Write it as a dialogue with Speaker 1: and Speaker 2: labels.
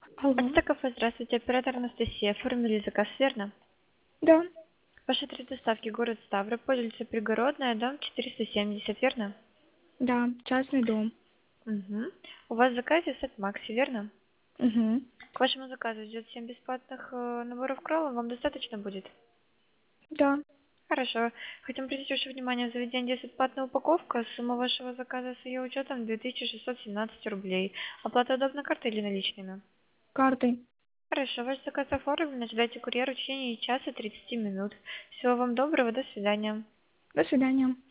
Speaker 1: Алло.
Speaker 2: Это кафе, здравствуйте, оператор Анастасия. Оформили заказ, верно?
Speaker 1: Да,
Speaker 2: Ваш адрес доставки город Ставрополь, улица Пригородная, дом 470, верно?
Speaker 1: да, частный дом.
Speaker 2: Угу. У вас в заказе сет Макси, верно?
Speaker 1: Угу.
Speaker 2: К вашему заказу идет 7 бесплатных наборов кроллов, вам достаточно будет?
Speaker 1: Да.
Speaker 2: Хорошо. Хотим обратить ваше внимание, в заведении здесь бесплатная упаковка. Сумма вашего заказа с ее учетом 2617 рублей. Оплата удобна картой или наличными?
Speaker 1: Картой.
Speaker 2: Хорошо, ваш заказ оформлен. Ожидайте курьера в течение часа 30 минут. Всего вам доброго, до свидания.
Speaker 1: До свидания.